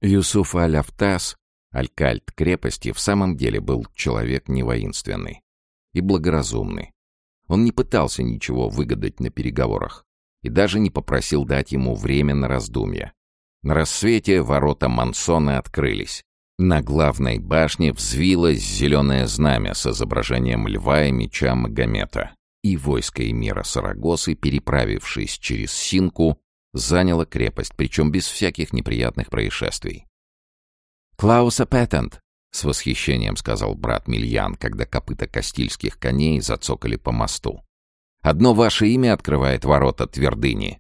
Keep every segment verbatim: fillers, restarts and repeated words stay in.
Юсуф аль-Афтас, алькальд крепости, в самом деле был человек не воинственный и благоразумный. Он не пытался ничего выгадать на переговорах и даже не попросил дать ему время на раздумья. На рассвете ворота Мансона открылись. На главной башне взвилось зеленое знамя с изображением льва и меча Магомета, и войско эмира Сарагосы, переправившись через Синку, заняло крепость, причем без всяких неприятных происшествий. «Клауса Петент!» — с восхищением сказал брат Мильян, когда копыта кастильских коней зацокали по мосту. «Одно ваше имя открывает ворота твердыни».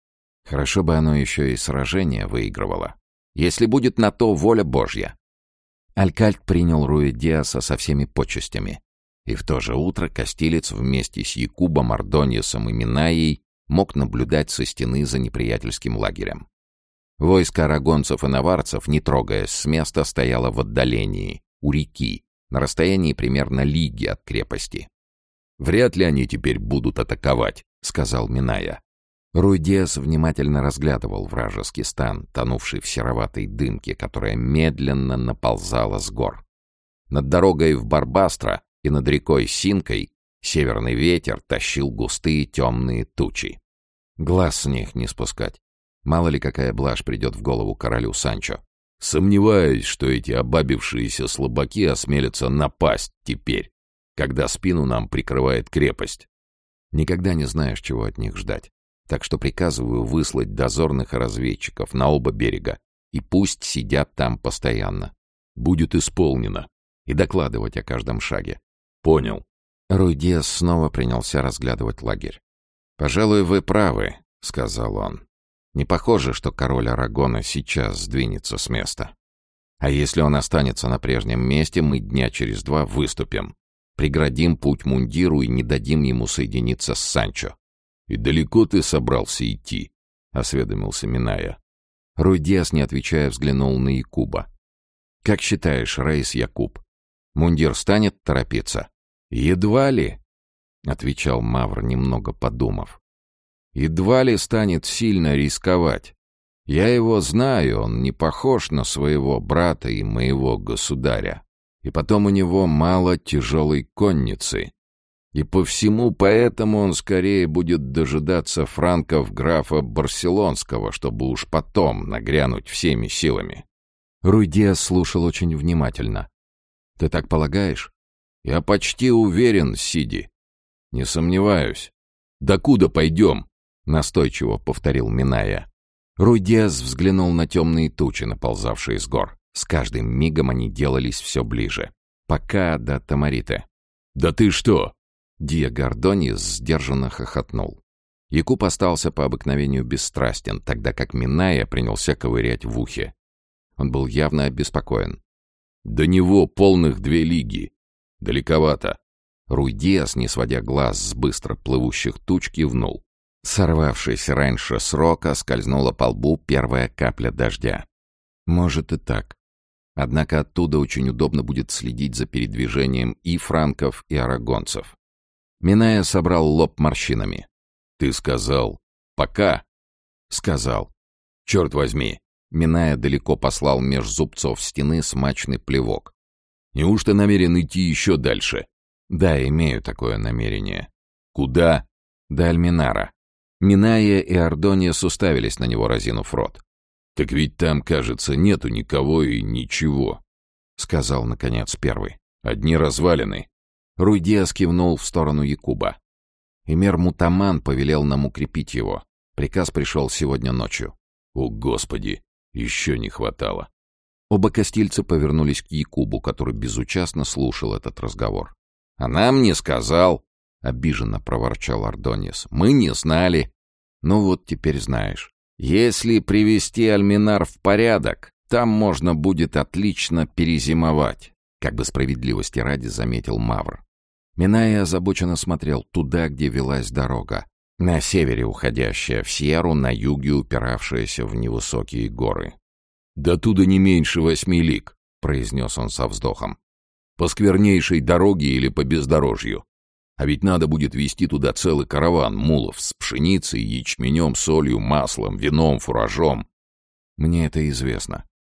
Хорошо бы оно еще и сражение выигрывало. Если будет на то воля Божья. Алькальд принял Руи-Диаса со всеми почестями. И в то же утро кастилец вместе с Якубом, Ардоньесом и Минаей мог наблюдать со стены за неприятельским лагерем. Войско арагонцев и наварцев, не трогаясь с места, стояло в отдалении, у реки, на расстоянии примерно лиги от крепости. «Вряд ли они теперь будут атаковать», — сказал Миная. Руи-Диас внимательно разглядывал вражеский стан, тонувший в сероватой дымке, которая медленно наползала с гор. Над дорогой в Барбастро и над рекой Синкой северный ветер тащил густые темные тучи. Глаз с них не спускать. Мало ли какая блажь придет в голову королю Санчо. Сомневаюсь, что эти обабившиеся слабаки осмелятся напасть теперь, когда спину нам прикрывает крепость. Никогда не знаешь, чего от них ждать. Так что приказываю выслать дозорных и разведчиков на оба берега, и пусть сидят там постоянно. Будет исполнено. И докладывать о каждом шаге. Понял. Руи-Диас снова принялся разглядывать лагерь. «Пожалуй, вы правы», — сказал он. «Не похоже, что король Арагона сейчас сдвинется с места. А если он останется на прежнем месте, мы дня через два выступим. Преградим путь мундиру и не дадим ему соединиться с Санчо». «И далеко ты собрался идти?» — осведомился Миная. Руи-Диас, не отвечая, взглянул на Якуба. «Как считаешь, Рейс Якуб, мундир станет торопиться?» «Едва ли», — отвечал Мавр, немного подумав. «Едва ли станет сильно рисковать. Я его знаю, он не похож на своего брата и моего государя. И потом у него мало тяжелой конницы. И по всему поэтому он скорее будет дожидаться франков графа Барселонского, чтобы уж потом нагрянуть всеми силами». Руи-Диас слушал очень внимательно. «Ты так полагаешь?» «Я почти уверен, Сиди. Не сомневаюсь. Докуда пойдем?» — настойчиво повторил Миная. Руи-Диас взглянул на темные тучи, наползавшие с гор. С каждым мигом они делались все ближе. Пока до Тамариты. «Да ты что?» Диего Ардоньес сдержанно хохотнул. Якуб остался по обыкновению бесстрастен, тогда как Миная принялся ковырять в ухе. Он был явно обеспокоен. «До него полных две лиги. Далековато». Руи-Диас, не сводя глаз с быстро плывущих туч, кивнул. Сорвавшись раньше срока, скользнула по лбу первая капля дождя. «Может и так. Однако оттуда очень удобно будет следить за передвижением и франков, и арагонцев». Миная собрал лоб морщинами. «Ты сказал «пока»?» «Сказал». «Черт возьми!» Миная далеко послал меж зубцов стены смачный плевок. «Неужто намерен идти еще дальше?» «Да, имею такое намерение». «Куда?» «До Альминара». Миная и Ардоньес уставились на него, разинув рот. «Так ведь там, кажется, нету никого и ничего», — сказал, наконец, первый. «Одни развалины». Руи-Диас кивнул в сторону Якуба. Эмир Мутаман повелел нам укрепить его. Приказ пришел сегодня ночью. «О, Господи! Еще не хватало!» Оба кастильца повернулись к Якубу, который безучастно слушал этот разговор. «А нам не сказал!» — обиженно проворчал Ардоньес. «Мы не знали!» «Ну вот теперь знаешь. Если привести Альминар в порядок, там можно будет отлично перезимовать», — как бы справедливости ради заметил Мавр. Миная озабоченно смотрел туда, где велась дорога. На севере уходящая в Сьерру, на юге упиравшаяся в невысокие горы. «До туда не меньше восьми лиг», — произнес он со вздохом. «По сквернейшей дороге или по бездорожью. А ведь надо будет везти туда целый караван мулов с пшеницей, ячменем, солью, маслом, вином, фуражом». «Мне это известно.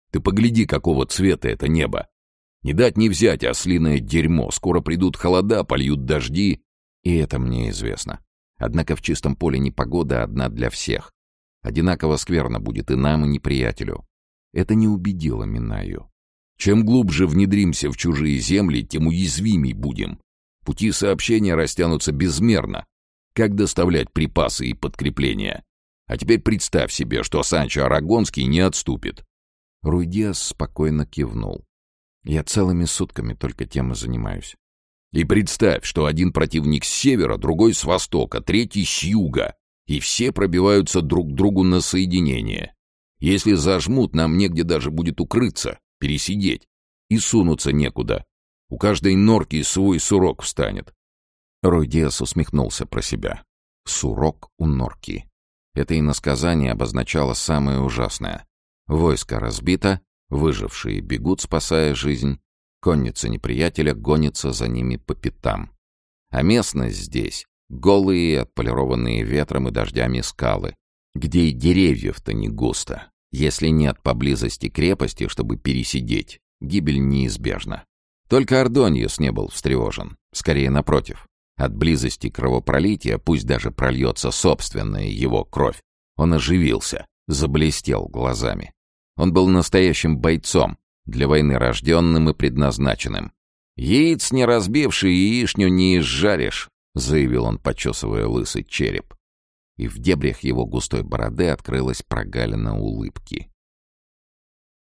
Ты погляди, какого цвета это небо. Не дать не взять ослиное дерьмо. Скоро придут холода, польют дожди. И это мне известно. Однако в чистом поле непогода одна для всех. Одинаково скверно будет и нам, и неприятелю. Это не убедило Минаю. Чем глубже внедримся в чужие земли, тем уязвимей будем. Пути сообщения растянутся безмерно. Как доставлять припасы и подкрепления? А теперь представь себе, что Санчо Арагонский не отступит. Руй Диас спокойно кивнул. Я целыми сутками только тем и занимаюсь. И представь, что один противник с севера, другой с востока, третий с юга, и все пробиваются друг к другу на соединение. Если зажмут, нам негде даже будет укрыться, пересидеть, и сунуться некуда. У каждой норки свой сурок встанет. Руй Диас усмехнулся про себя. Сурок у норки. Это иносказание обозначало самое ужасное. Войско разбито, выжившие бегут, спасая жизнь, конница неприятеля гонится за ними по пятам. А местность здесь — голые, отполированные ветром и дождями скалы, где и деревьев-то не густо. Если нет поблизости крепости, чтобы пересидеть, гибель неизбежна. Только Ордоньес не был встревожен, скорее напротив. От близости кровопролития, пусть даже прольется собственная его кровь, он оживился, заблестел глазами. Он был настоящим бойцом, для войны рожденным и предназначенным. «Яиц не разбивший, яичню не изжаришь», — заявил он, почесывая лысый череп. И в дебрях его густой бороды открылась прогалина улыбки.